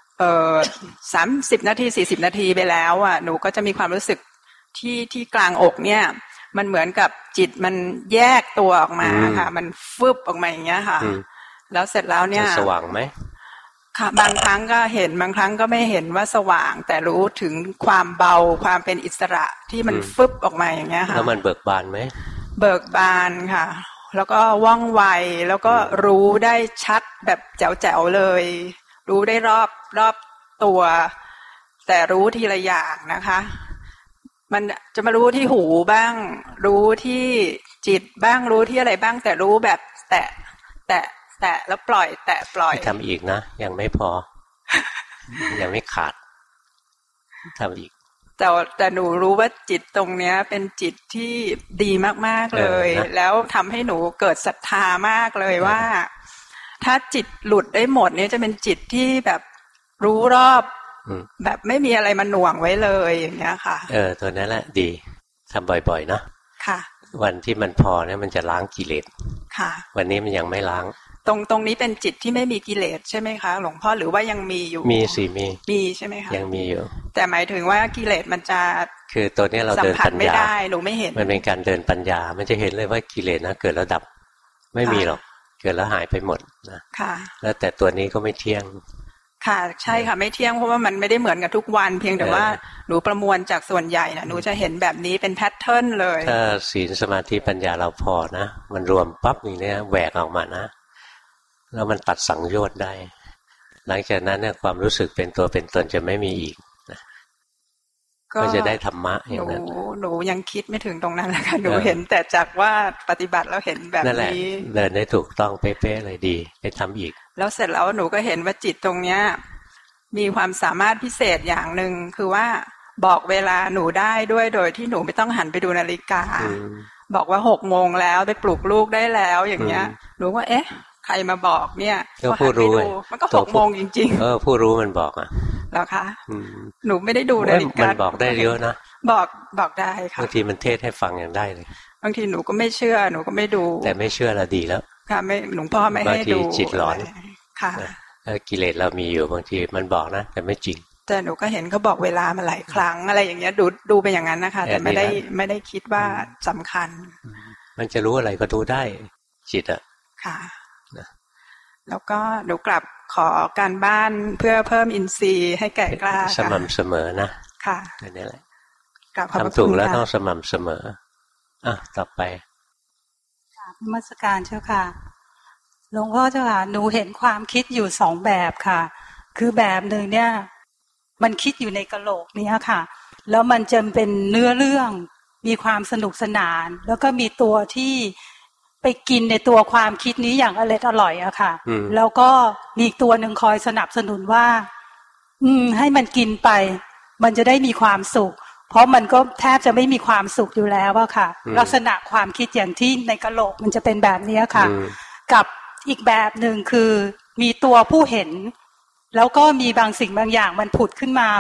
30 นาที40 นาทีไปแล้วอ่ะหนูก็จะมีความรู้สึกที่กลางอกเนี่ยมันเหมือนกับจิตมันแยกตัวออกมาค่ะมันฟึบออกมาอย่างเงี้ยค่ะแล้วเสร็จแล้วเนี่ยสว่างไหมค่ะบางครั้งก็เห็นบางครั้งก็ไม่เห็นว่าสว่างแต่รู้ถึงความเบาความเป็นอิสระที่มันฟึบออกมาอย่างเงี้ยค่ะแล้วมันเบิกบานไหมเบิกบานค่ะแล้วก็ว่องไวแล้วก็รู้ได้ชัดแบบแจ๋วๆเลยรู้ได้รอบตัวแต่รู้ทีละอย่างนะคะมันจะมารู้ที่หูบ้างรู้ที่จิตบ้างรู้ที่อะไรบ้างแต่รู้แบบแตะแล้วปล่อยแตะปล่อยทำอีกนะยังไม่พอ ยังไม่ขาดทำอีกแต่หนูรู้ว่าจิตตรงเนี้ยเป็นจิตที่ดีมากๆเลยแล้วทำให้หนูเกิดศรัทธามากเลยว่าถ้าจิตหลุดได้หมดเนี่ยจะเป็นจิตที่แบบรู้รอบแบบไม่มีอะไรมาหน่วงไว้เลยอย่างเงี้ยค่ะตัวนั้นแหละดีทำบ่อยๆเนาะค่ะวันที่มันพอเนี่ยมันจะล้างกิเลสค่ะวันนี้มันยังไม่ล้างตรงนี้เป็นจิตที่ไม่มีกิเลสใช่ไหมคะหลวงพ่อหรือว่ายังมีอยู่มีสิมีใช่ไหมคะยังมีอยู่แต่หมายถึงว่ากิเลสมันจะคือตัวนี้เราเดินปัญญาไม่ได้หนูไม่เห็นมันเป็นการเดินปัญญามันจะเห็นเลยว่ากิเลสนะเกิดแล้วดับไม่มีหรอกเกิดแล้วหายไปหมดนะค่ะแล้วแต่ตัวนี้ก็ไม่เที่ยงค่ะใช่ค่ะไม่เที่ยงเพราะว่ามันไม่ได้เหมือนกับทุกวันเพียงแต่ว่าหนูประมวลจากส่วนใหญ่นะหนูจะเห็นแบบนี้เป็นแพทเทิร์นเลยถ้าศีลสมาธิปัญญาเราพอนะมันรวมปั๊บอย่างนี้แหวกออกมานะแล้วมันตัดสังโยชน์ได้หลังจากนั้นเนี่ยความรู้สึกเป็นตัวเป็นตนจะไม่มีอีกก็จะได้ธรรมะอย่างนั้นหนูยังคิดไม่ถึงตรงนั้นแหละค่ะหนูเห็นแต่จากว่าปฏิบัติแล้วเห็นแบบนี้เดินได้ถูกต้องเป๊ะๆเลยดีไปทำอีกแล้วเสร็จแล้วหนูก็เห็นว่าจิตตรงเนี้ยมีความสามารถพิเศษอย่างหนึ่งคือว่าบอกเวลาหนูได้ด้วยโดยที่หนูไม่ต้องหันไปดูนาฬิกาบอกว่า6 โมงแล้วไปปลุกลูกได้แล้วอย่างเงี้ยหนูว่าเอ๊ะใครมาบอกเนี่ยก็ผู้รู้มันก็6 โมงจริงๆผู้รู้มันบอกอ่ะแล้วคะหนูไม่ได้ดูนาฬิกามันบอกได้เยอะนะบอกได้ค่ะบางทีมันเทศให้ฟังอย่างได้เลยบางทีหนูก็ไม่เชื่อหนูก็ไม่ดูแต่ไม่เชื่อเราดีแล้วค่ะไม่หลวงพ่อไม่ให้ดูบางทีจิตหลอนค่ะกิเลสเรามีอยู่บางทีมันบอกนะแต่ไม่จริงแต่หนูก็เห็นเขาบอกเวลามาหลายครั้งอะไรอย่างเงี้ยดูไปอย่างนั้นนะคะแต่ไม่ได้คิดว่าสำคัญมันจะรู้อะไรก็ดูได้จิตอะค่ะแล้วก็หนูกลับขอการบ้านเพื่อเพิ่มอินทรีย์ให้แก่กล้าสม่ำเสมอนะค่ะนี่แหละทำถูกแล้วต้องสม่ำเสมอต่อไปนมัสการเจ้าค่ะหลวงพ่อเจ้าค่ะหนูเห็นความคิดอยู่2 แบบค่ะคือแบบหนึ่งเนี่ยมันคิดอยู่ในกะโหลกนี้ค่ะแล้วมันจะเป็นเนื้อเรื่องมีความสนุกสนานแล้วก็มีตัวที่ไปกินในตัวความคิดนี้อย่างอร่อยอะค่ะแล้วก็มีอีกตัวหนึ่งคอยสนับสนุนว่าให้มันกินไปมันจะได้มีความสุขเพราะมันก็แทบจะไม่มีความสุขอยู่แล้วอะค่ะลักษณะความคิดอย่างที่ในกะโหลกมันจะเป็นแบบนี้ค่ะกับอีกแบบหนึ่งคือมีตัวผู้เห็นแล้วก็มีบางสิ่งบางอย่างมันผุดขึ้นมา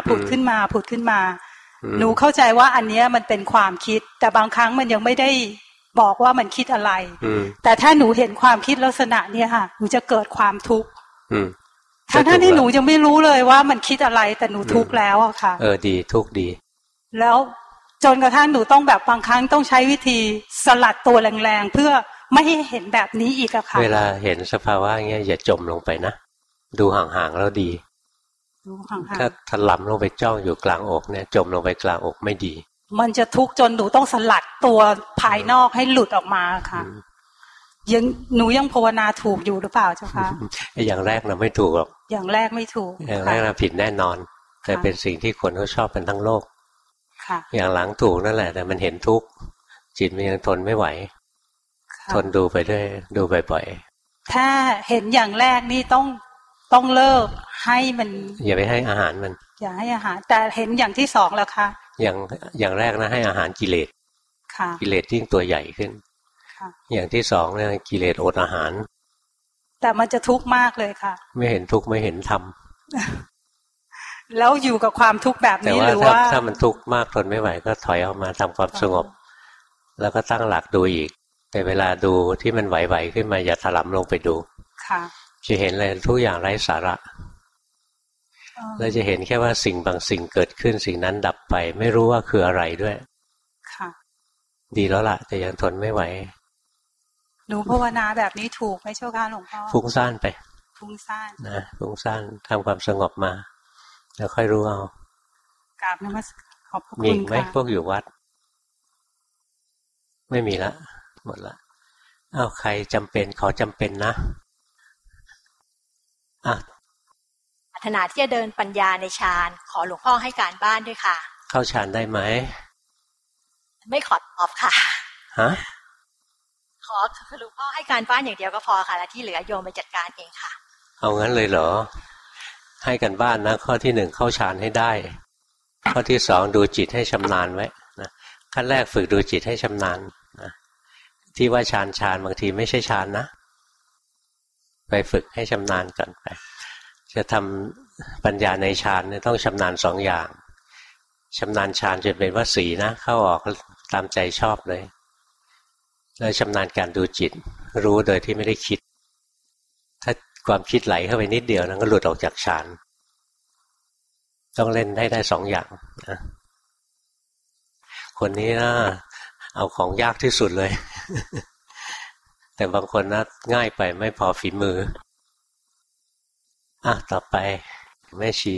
หนูเข้าใจว่าอันนี้มันเป็นความคิดแต่บางครั้งมันยังไม่ได้บอกว่ามันคิดอะไรแต่ถ้าหนูเห็นความคิดลักษณะเนี้ยค่ะหนูจะเกิดความทุกข์ทั้งที่หนูยังไม่รู้เลยว่ามันคิดอะไรแต่หนูทุกข์แล้วอะค่ะดีทุกข์ดีแล้วจนกระทั่งหนูต้องแบบบางครั้งต้องใช้วิธีสลัดตัวแรงๆเพื่อไม่ให้เห็นแบบนี้อีกอะค่ะเวลาเห็นสภาวะอย่างเงี้ยอย่าจมลงไปนะดูห่างๆแล้วดีถ้าถลำลงไปจ้องอยู่กลางอกเนี่ยจมลงไปกลางอกไม่ดีมันจะทุกข์จนหนูต้องสลัดตัวภายนอกให้หลุดออกมาค่ะหนูยังภาวนาถูกอยู่หรือเปล่าเจ้าคะอย่างแรกเราไม่ถูกหรอกอย่างแรกไม่ถูกอย่างแรกเราผิดแน่นอนแต่เป็นสิ่งที่คนเขาชอบกันทั้งโลกอย่างหลังถูกนั่นแหละแต่มันเห็นทุกข์จิตมันยังทนไม่ไหวทนดูไปด้วยดูบ่อยๆถ้าเห็นอย่างแรกนี่ต้องเลิกให้มันอย่าไปให้อาหารมันอย่าให้อาหารแต่เห็นอย่างที่2แล้วค่ะอย่างแรกนะให้อาหารกิเลสกิเลสยิ่งตัวใหญ่ขึ้นอย่างที่สองเนี่ยกิเลสอดอาหารแต่มันจะทุกข์มากเลยค่ะไม่เห็นทุกข์ไม่เห็นธรรมแล้วอยู่กับความทุกข์แบบนี้หรือว่าถ้ามันทุกข์มากทนไม่ไหวก็ถอยออกมาทำความสงบแล้วก็ตั้งหลักดูอีกแต่เวลาดูที่มันไหวๆขึ้นมาอย่าถลำลงไปดูค่ะจะเห็นเลยทุกอย่างไร้สาระแล้วจะเห็นแค่ว่าสิ่งบางสิ่งเกิดขึ้นสิ่งนั้นดับไปไม่รู้ว่าคืออะไรด้วยค่ะดีแล้วล่ะแต่ยังทนไม่ไหวหนูภาวนาแบบนี้ถูกไหมเจ้าค่ะหลวงพ่อฟุ้งซ่านไปฟุ้งซ่านนะฟุ้งซ่านทำความสงบมาแล้วค่อยรู้เอากราบนมัสการขอบคุณค่ะมีไหมพวกอยู่วัดไม่มีละหมดละอ้าวใครจำเป็นขอจำเป็นนะปรารถนาที่จะเดินปัญญาในฌานขอหลวงพ่อให้การบ้านด้วยค่ะเข้าฌานได้ไหมไม่ขอตอบค่ะฮะขอหลวงพ่อให้การบ้านอย่างเดียวก็พอค่ะแล้วที่เหลือโยมไปจัดการเองค่ะเอางั้นเลยเหรอให้กันบ้านนะข้อที่หนึ่งเข้าฌานให้ได้ข้อที่สองดูจิตให้ชำนาญไว้นะขั้นแรกฝึกดูจิตให้ชำนาญนะที่ว่าฌานบางทีไม่ใช่ฌานนะไปฝึกให้ชำนาญก่อนไปจะทำปัญญาในฌานเนี่ยต้องชำนาญสองอย่างชำนาญฌานจนเป็นวสีนะเข้าออกตามใจชอบเลยแล้วชำนาญการดูจิตรู้โดยที่ไม่ได้คิดถ้าความคิดไหลเข้าไปนิดเดียวนั้นก็หลุดออกจากฌานต้องเล่นได้สองอย่างนะคนนี้นะเอาของยากที่สุดเลย แต่บางคนนะง่ายไปไม่พอฝีมือต่อไปแม่ชี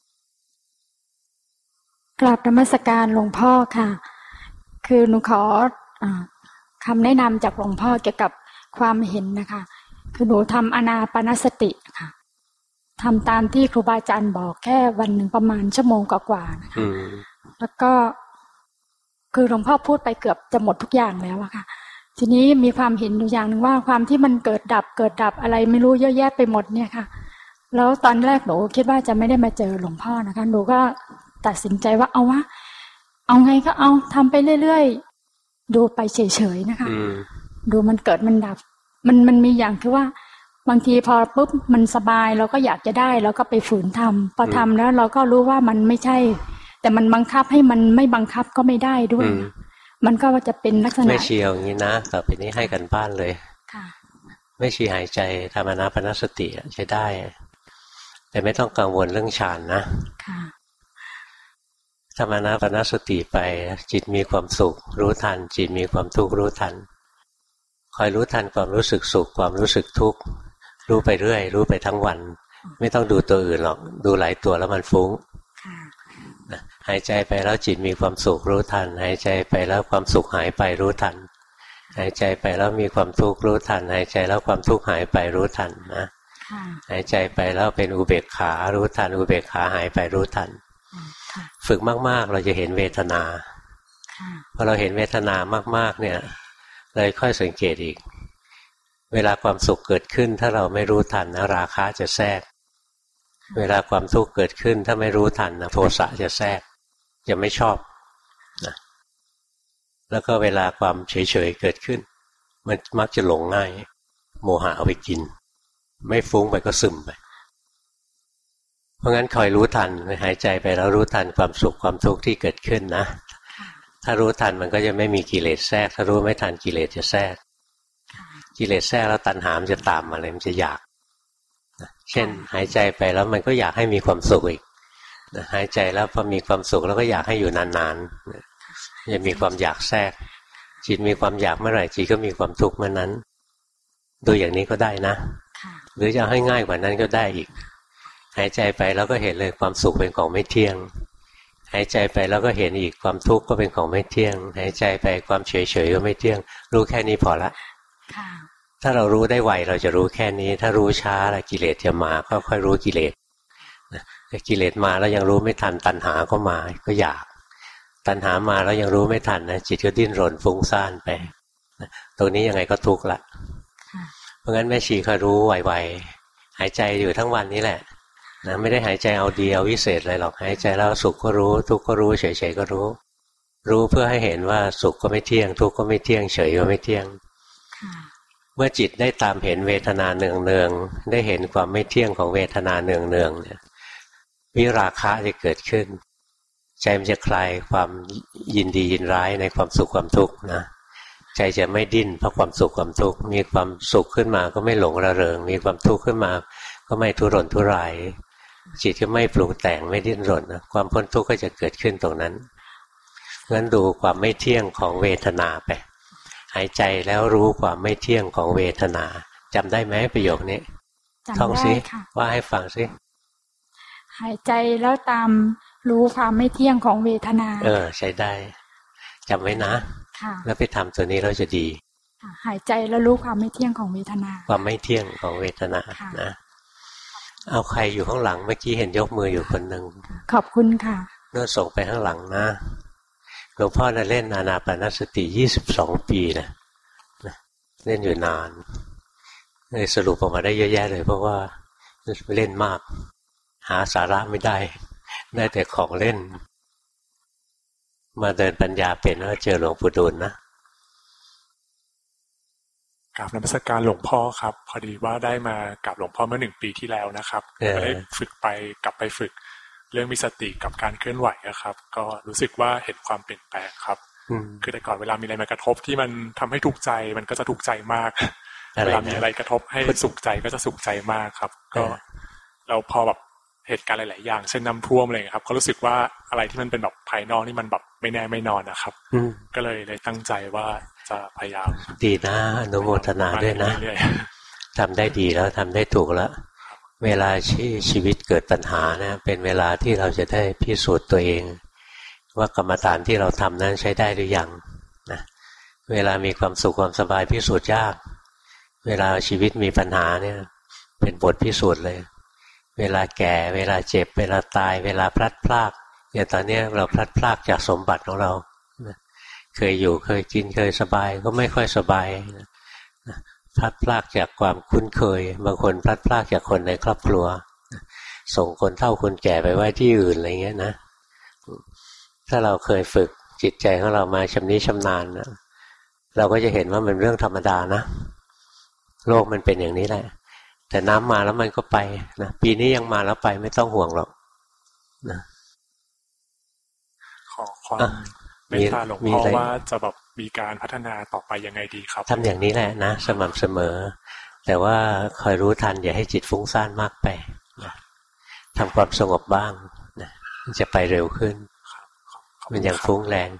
กราบนมัสการหลวงพ่อค่ะคือหนูขอคำแนะนำจากหลวงพ่อเกี่ยวกับความเห็นนะคะคือหนูทำอานาปานสติค่ะทำตามที่ครูบาอาจารย์บอกแค่วันหนึ่งประมาณชั่วโมงกว่าๆนะคะแล้วก็คือหลวงพ่อพูดไปเกือบจะหมดทุกอย่างแล้วอะค่ะทีนี้มีความเห็นอยู่อย่างหนึ่งว่าความที่มันเกิดดับอะไรไม่รู้เยอะแยะไปหมดเนี่ยค่ะแล้วตอนแรกหนูคิดว่าจะไม่ได้มาเจอหลวงพ่อนะคะหนูก็ตัดสินใจว่าเอาไงก็เอาทำไปเรื่อยๆดูไปเฉยๆนะคะดูมันเกิดมันดับมันมีอย่างคือว่าบางทีพอปุ๊บมันสบายเราก็อยากจะได้แล้วก็ไปฝืนทำพอทำแล้วเราก็รู้ว่ามันไม่ใช่แต่มันบังคับให้มันไม่บังคับก็ไม่ได้ด้วยมันก็จะเป็นลักษณะไม่เชียวอย่างนี้นะต่อไปนี้ให้กันบ้านเลยค่ะไม่ชีหายใจทำอานาปานสติใช้ได้แต่ไม่ต้องกังวลเรื่องฌานนะค่ะทำอานาปานสติไปจิตมีความสุขรู้ทันจิตมีความทุกข์รู้ทันคอยรู้ทันความรู้สึกสุขความรู้สึกทุกข์รู้ไปเรื่อยรู้ไปทั้งวันไม่ต้องดูตัวอื่นหรอกดูหลายตัวแล้วมันฟุ้งหายใจไปแล้วจิตมีความสุขรู้ทันหายใจไปแล้วความสุขหายไปรู้ทันหายใจไปแล้วมีความทุกข์รู้ทันหายใจแล้วความทุกข์หายไปรู้ทันนะหายใจไปแล้วเป็นอุเบกขารู้ทันอุเบกขาหายไปรู้ทันฝึกมากๆเราจะเห็นเวทนาพอเราเห็นเวทนามากๆเนี่ยเลยค่อยสังเกตอีกเวลาความสุขเกิดขึ้นถ้าเราไม่รู้ทันนะราคะจะแทรกเวลาความทุกข์เกิดขึ้นถ้าไม่รู้ทันนะโทสะจะแทรกจะไม่ชอบนะแล้วก็เวลาความเฉยๆเกิดขึ้นมันมักจะหลงง่ายโมหะเอาไปกินไม่ฟุ้งไปก็ซึมไปเพราะงั้นคอยรู้ทันหายใจไปแล้วรู้ทันความสุขความทุกข์ที่เกิดขึ้นนะถ้ารู้ทันมันก็จะไม่มีกิเลสแทรกถ้ารู้ไม่ทันกิเลสจะแทรกกิเลสแทรกแล้วตัณหามันจะตามมาเลยมันจะอยากเช่นหายใจไปแล้วมันก็อยากให้มีความสุขอีกหายใจแล้วพอมีความสุขแล้วก็อยากให้อยู่นานๆจะมีความอยากแทรกจิตมีความอยากเมื่อไหร่จิตก็มีความทุกข์เมื่อนั้นดูอย่างนี้ก็ได้นะหรือจะให้ง่ายกว่านั้นก็ได้อีกหายใจไปแล้วก็เห็นเลยความสุขเป็นของไม่เที่ยงหายใจไปแล้วก็เห็นอีกความทุกข์ก็เป็นของไม่เที่ยงหายใจไปความเฉยๆก็ไม่เที่ยงรู้แค่นี้พอละถ้าเรารู้ได้ไวเราจะรู้แค่นี้ถ้ารู้ช้าละกิเลสจะมาก็ค่อยรู้กิเลสแต่กิเลสมาแล้วยังรู้ไม่ทันตัณหาก็มาก็อยากตัณหามาแล้วยังรู้ไม่ทันนะจิตก็ดิ้นรนฟุ้งซ่านไปตรงนี้ยังไงก็ทุกข์ละเพราะงั้นแม่ชีคอยรู้ไวๆหายใจอยู่ทั้งวันนี้แหละนะไม่ได้หายใจเอาดีเอาวิเศษอะไรหรอกหายใจแล้วสุขก็รู้ทุกข์ก็รู้เฉยๆก็รู้เพื่อให้เห็นว่าสุขก็ไม่เที่ยงทุกข์ก็ไม่เที่ยงเฉยก็ไม่เที่ยงเมื่อจิตได้ตามเห็นเวทนาเนืองๆได้เห็นความไม่เที่ยงของเวทนาเนืองๆเนี่ยวิราคะจะเกิดขึ้นใจมันจะคลายความยินดียินร้ายในความสุขความทุกข์นะใจจะไม่ดิ้นเพราะความสุขความทุกข์มีความสุขขึ้นมาก็ไม่หลงระเริงมีความทุกข์ขึ้นมาก็ไม่ทุรนทุรายจิตก็ไม่ปรุงแต่งไม่ดิ้นรนนะความพ้นทุกข์ก็จะเกิดขึ้นตรงนั้นงั้นดูความไม่เที่ยงของเวทนาไปหายใจแล้วรู้ความไม่เที่ยงของเวทนาจำได้ไหมประโยคนี้ท่องสิว่าให้ฟังสิหายใจแล้วตามรู้ความไม่เที่ยงของเวทนาใช้ได้จำไว้นะแล้วไปทำตัวนี้เราจะดีหายใจแล้วรู้ความไม่เที่ยงของเวทนาความไม่เที่ยงของเวทนานะเอาใครอยู่ข้างหลังเมื่อกี้เห็นยกมืออยู่คนหนึ่งขอบคุณค่ะโน่นส่งไปข้างหลังนะหลวงพ่อเล่นอานาปานสติ22 ปีนะเล่นอยู่นานเลยสรุปออกมาได้เยอะแยะเลยเพราะว่าเล่นมากหาสาระไม่ได้แต่ของเล่นมาเดินปัญญาเป็นแล้วเจอหลวงปู่ดูลนะกราบนมัสการหลวงพ่อครับพอดีว่าได้มากับหลวงพ่อเมื่อ1 ปีที่แล้วนะครับก็ได้ฝึกไปกลับไปฝึกเรื่องมีสติกับการเคลื่อนไหวครับก็รู้สึกว่าเห็นความเปลี่ยนแปลงครับคือแต่ก่อนเวลามีอะไรมากระทบที่มันทำให้ทุกข์ใจมันก็จะทุกข์ใจมากเวลามีอะไรกระทบให้สุขใจก็จะสุขใจมากครับก็เราพอแบบเหตุการณ์หลายๆอย่างเช่นน้ำท่วมอะไรครับก็รู้สึกว่าอะไรที่มันเป็นแบบภายนอกนี่มันแบบไม่แน่ไม่นอนนะครับก็เลยตั้งใจว่าจะพยายามดีนะอนุโมทนาด้วยนะทำได้ดีแล้วทำได้ถูกแล้วเวลาชีวิตเกิดปัญหานะเป็นเวลาที่เราจะได้พิสูจน์ตัวเองว่ากรรมฐานที่เราทำนั้นใช้ได้หรือยังนะเวลามีความสุขความสบายพิสูจน์ยากเวลาชีวิตมีปัญหาเนี่ยเป็นบทพิสูจน์เลยเวลาแก่เวลาเจ็บเวลาตายเวลาพลัดพรากอย่างตอนนี้เราพลัดพรากจากสมบัติของเราเคยอยู่เคยกินเคยสบายก็ไม่ค่อยสบายพลัดพรากจากความคุ้นเคยบางคนพลัดพรากจากคนในครอบครัวส่งคนเฒ่าคนแก่ไปไว้ที่อื่นอะไรเงี้ยนะถ้าเราเคยฝึกจิตใจของเรามาชำนิชำนาญนะเราก็จะเห็นว่ามันเรื่องธรรมดานะโลกมันเป็นอย่างนี้แหละแต่น้ำมาแล้วมันก็ไปนะปีนี้ยังมาแล้วไปไม่ต้องห่วงหรอกนะขอความเมตตาหลวงพ่อว่าจะแบบมีการพัฒนาต่อไปยังไงดีครับทำอย่างนี้แหละนะสม่ำเสมอแต่ว่าคอยรู้ทันอย่าให้จิตฟุ้งซ่านมากไปนะทำความสงบบ้างนะมันจะไปเร็วขึ้นมันยังฟุ้งแรง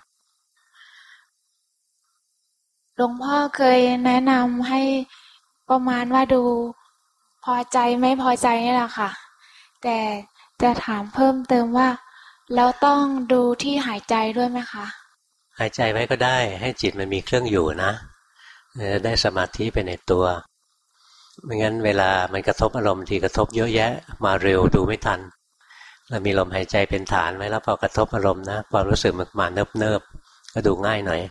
หลวงพ่อเคยแนะนำให้ประมาณว่าดูพอใจไม่พอใจนี่แหละค่ะแต่จะถามเพิ่มเติมว่าแล้วต้องดูที่หายใจด้วยไหมคะหายใจไว้ก็ได้ให้จิตมันมีเครื่องอยู่นะได้สมาธิไปในตัวไม่งั้นเวลามันกระทบอารมณ์ทีกระทบเยอะแยะมาเร็วดูไม่ทันเรามีลมหายใจเป็นฐานไว้แล้วพอกระทบอารมณ์นะความรู้สึกมันมาเนิบๆก็ดูง่ายหน่อย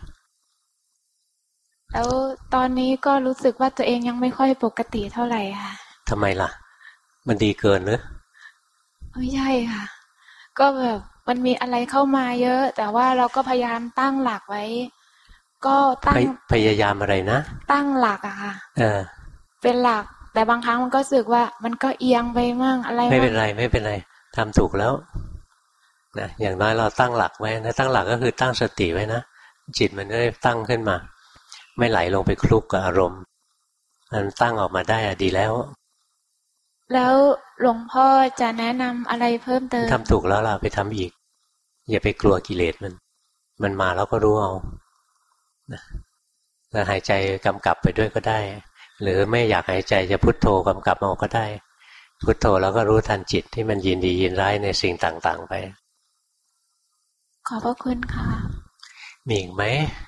แล้วตอนนี้ก็รู้สึกว่าตัวเองยังไม่ค่อยปกติเท่าไหร่ค่ะทำไมล่ะมันดีเกินหรือไม่ใช่ค่ะก็แบบมันมีอะไรเข้ามาเยอะแต่ว่าเราก็พยายามตั้งหลักไว้ก็ตั้งพยายามอะไรนะตั้งหลักอะค่ะเป็นหลักแต่บางครั้งมันก็รู้สึกว่ามันก็เอียงไปมั่งอะไรไม่เป็นไรไม่เป็นไรทำถูกแล้วนะอย่างน้อยเราตั้งหลักไว้นะตั้งหลักก็คือตั้งสติไว้นะจิตมันได้ตั้งขึ้นมาไม่ไหลลงไปคลุกกับอารมณ์มันตั้งออกมาได้ดีแล้วหลวงพ่อจะแนะนำอะไรเพิ่มเติมทำถูกแล้วล่ะไปทำอีกอย่าไปกลัวกิเลสมันมาแล้วก็รู้เอาแล้วหายใจกำกับไปด้วยก็ได้หรือไม่อยากหายใจจะพุทโธกำกับเอาก็ได้พุทโธแล้วก็รู้ทันจิตที่มันยินดียินร้ายในสิ่งต่างๆไปขอบพระคุณค่ะมีอีกไหม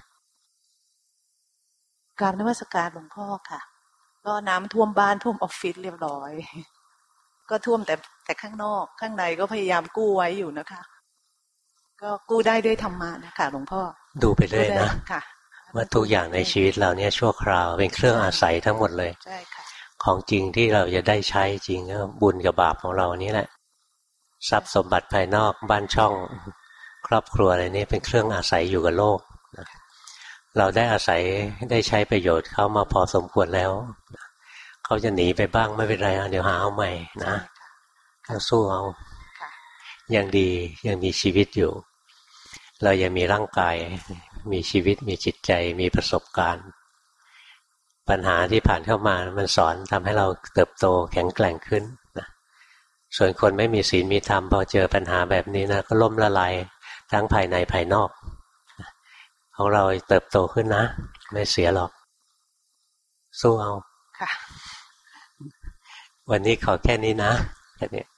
กราบนมัสการหลวงพ่อค่ะก็น้ำท่วมบ้านท่วมออฟฟิศเรียบร้อยก็ท่วมแต่ข้างนอกข้างในก็พยายามกู้ไว้อยู่นะคะก็กู้ได้ด้วยธรรมะนะคะหลวงพ่อดูไปเรื่อยนะว่าทุกอย่างในชีวิตเราเนี่ยชั่วคราวเป็นเครื่องอาศัยทั้งหมดเลยใช่ค่ะของจริงที่เราจะได้ใช้จริงก็บุญกับบาปของเรานี่แหละทรัพย์สมบัติภายนอกบ้านช่องครอบครัวอะไรนี่เป็นเครื่องอาศัยอยู่กับโลกนะเราได้อาศัยได้ใช้ประโยชน์เขามาพอสมควรแล้วเขาจะหนีไปบ้างไม่เป็นไรเดี๋ยวหาเอาใหม่นะต้องสู้เอายังดียังมีชีวิตอยู่เรายังมีร่างกายมีชีวิตมีจิตใจมีประสบการณ์ปัญหาที่ผ่านเข้ามามันสอนทำให้เราเติบโตแข็งแกร่งขึ้นนะส่วนคนไม่มีศีลมีธรรมพอเจอปัญหาแบบนี้นะก็ล้มละลายทั้งภายในภายนอกของเราเติบโตขึ้นนะไม่เสียหรอกสู้เอาค่ะวันนี้ขอแค่นี้นะแค่นี้